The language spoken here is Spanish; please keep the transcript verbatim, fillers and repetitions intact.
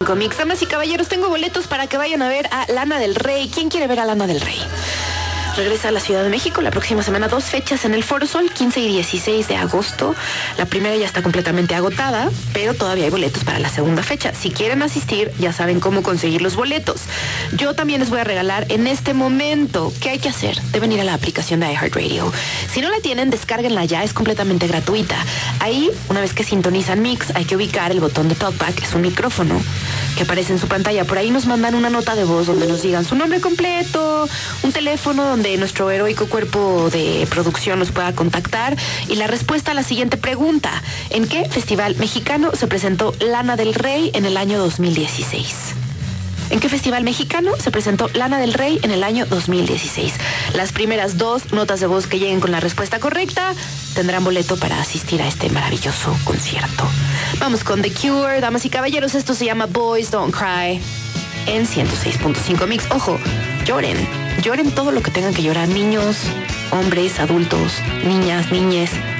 cinco Mix. Damas y caballeros, tengo boletos para que vayan a ver a Lana del Rey. ¿Quién quiere ver a Lana del Rey? Regresa a la Ciudad de México la próxima semana, dos fechas en el Foro Sol, quince y dieciséis de agosto. La primera ya está completamente agotada, pero todavía hay boletos para la segunda fecha. Si quieren asistir, ya saben cómo conseguir los boletos. Yo también les voy a regalar en este momento. ¿Qué hay que hacer? Deben ir a la aplicación de iHeartRadio. Si no la tienen, descárguenla ya, es completamente gratuita. Ahí, una vez que sintonizan Mix, hay que ubicar el botón de TalkBack, es un micrófono que aparece en su pantalla. Por ahí nos mandan una nota de voz donde nos digan su nombre completo, un teléfono donde nuestro heroico cuerpo de producción nos pueda contactar y la respuesta a la siguiente pregunta: ¿en qué festival mexicano se presentó Lana del Rey en el año dos mil dieciséis? ¿En qué festival mexicano se presentó Lana del Rey en el año dos mil dieciséis? Las primeras dos notas de voz que lleguen con la respuesta correcta tendrán boleto para asistir a este maravilloso concierto. Vamos con The Cure, damas y caballeros, esto se llama Boys Don't Cry en ciento seis punto cinco Mix. Ojo, lloren, lloren todo lo que tengan que llorar, niños, hombres, adultos, niñas, niñes.